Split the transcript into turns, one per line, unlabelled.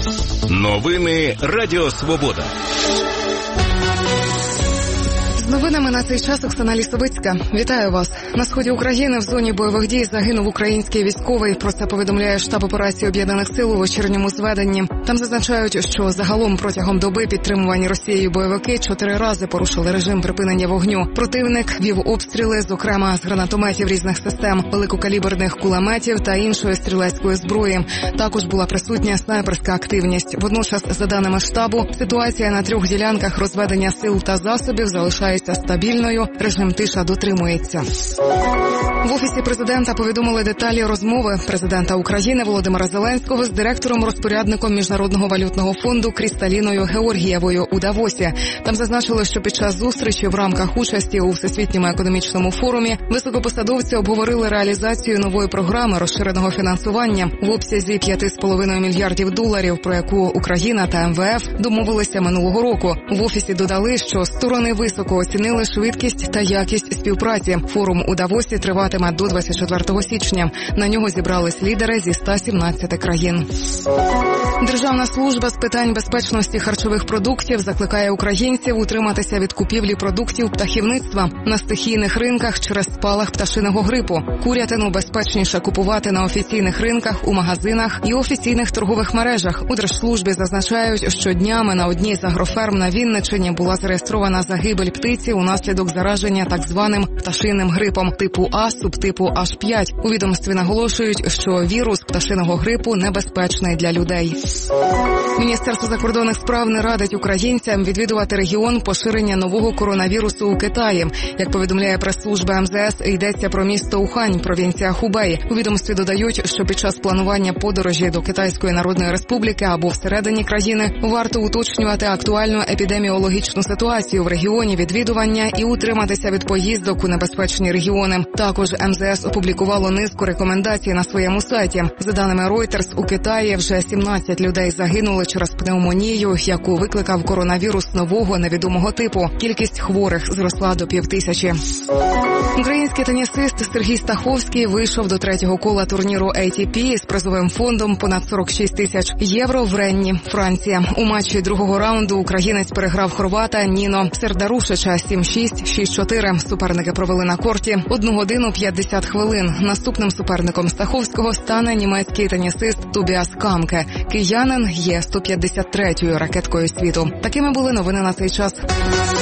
Новини Радіо Свобода.
З новинами на цей час Оксана Лісовицька. Вітаю вас. На сході України в зоні бойових дій загинув український військовий. Про це повідомляє штаб операції Об'єднаних сил у вечірньому зведенні. Там зазначають, що загалом протягом доби підтримувані Росією бойовики 4 рази порушили режим припинення вогню. Противник вів обстріли, зокрема з гранатометів різних систем, великокаліберних кулеметів та іншої стрілецької зброї. Також була присутня снайперська активність. Водночас, за даними штабу, ситуація на 3 ділянках розведення сил та засобів залишається стабільною, режим тиша дотримується. В Офісі президента повідомили деталі розмови президента України Володимира Зеленського з директором-розпорядником Міжнародного валютного фонду Крісталіною Георгієвою у Давосі. Там зазначили, що під час зустрічі в рамках участі у Всесвітньому економічному форумі високопосадовці обговорили реалізацію нової програми розширеного фінансування в обсязі $5,5 мільярдів, про яку Україна та МВФ домовилися минулого року. В Офісі додали, що сторони високо оцінили швидкість та якість співпраці. Форум у Давосі триватиме до 24 січня. На нього зібрались лідери зі 117 країн. Державна служба з питань безпечності харчових продуктів закликає українців утриматися від купівлі продуктів птахівництва на стихійних ринках через спалах пташиного грипу. Курятину безпечніше купувати на офіційних ринках, у магазинах і офіційних торгових мережах. У Держслужбі зазначають, що днями на одній з агроферм на Вінниччині була зареєстрована загибель птиці унаслідок зараження так званим пташиним грипом типу А, субтипу H5. У відомстві наголошують, що вірус пташиного грипу небезпечний для людей. Міністерство закордонних справ не радить українцям відвідувати регіон поширення нового коронавірусу у Китаї. Як повідомляє прес-служба МЗС, йдеться про місто Ухань, провінція Хубей. У відомстві додають, що під час планування подорожі до Китайської Народної Республіки або всередині країни варто уточнювати актуальну епідеміологічну ситуацію в регіоні відвідування і утриматися від поїздок у небезпечні регіони. Також МЗС опублікувало низку рекомендацій на своєму сайті. За даними Reuters, у Китаї вже 17 людей загинули через пневмонію, яку викликав коронавірус нового невідомого типу. Кількість хворих зросла до 5000. Український тенісист Сергій Стаховський вийшов до 3-го кола турніру ATP з призовим фондом понад 46 тисяч євро в Ренні, Франція. У матчі 2-го раунду українець переграв хорвата Ніно Сердарушича 7-6, 6-4. Суперники провели на корті 1 годину 50 хвилин. Наступним суперником Стаховського стане німецький тенісист Тобіас Камке. Киянин є 153-ю ракеткою світу. Такими були новини на цей час.